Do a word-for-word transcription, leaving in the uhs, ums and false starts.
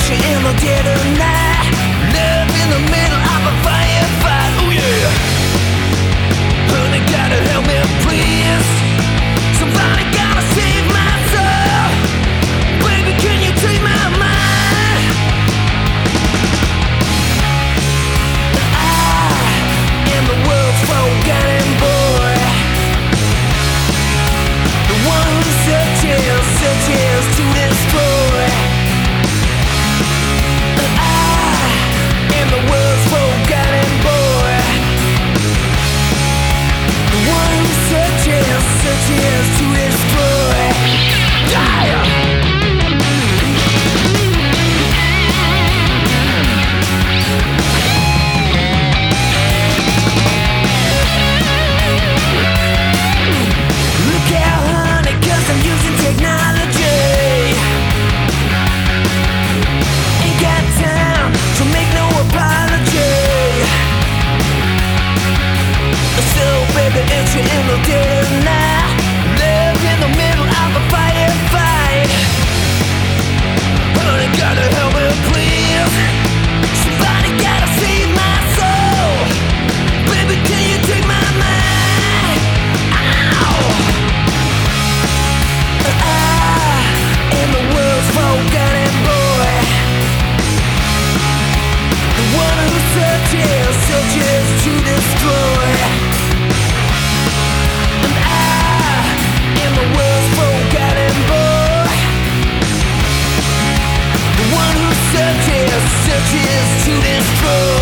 ocean in the dead of night. Love in the middle of a firefight. Oh yeah. Honey, gotta help me please. Somebody gotta save my soul. Baby, can you take my mind? I am the world's forgotten boy, the one who searches, searches to destroy. I am the world's forgotten boy, the one who searches, searches to destroy. Yeah! Look out, honey, 'cause I'm using technology. Ain't got time to make no apology. So baby, it's you in the dead of night. Live in the middle of a firefight. Honey, gotta help me please. Somebody gotta save my soul. Baby, can you take my mind? Ow! I am the world's forgotten boy, the one who searches, searches to destroy. And I am the world's forgotten boy, the one who searches, searches to destroy.